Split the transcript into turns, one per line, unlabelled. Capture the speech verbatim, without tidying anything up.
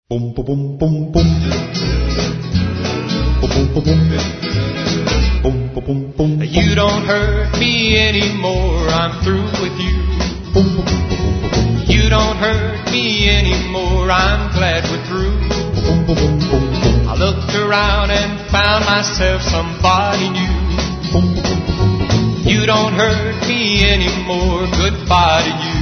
Boom, boom, boom, boom, boom. Boom, boom, boom, boom. Boom, boom, boom, boom.
You don't hurt me anymore, I'm through with you.
Boom, boom, boom, boom, boom.
You don't hurt me anymore, I'm glad we're through.
Boom, boom, boom, boom, boom.
I looked around and found myself somebody new.
Boom, boom, boom, boom, boom.
You don't hurt me anymore, goodbye to you.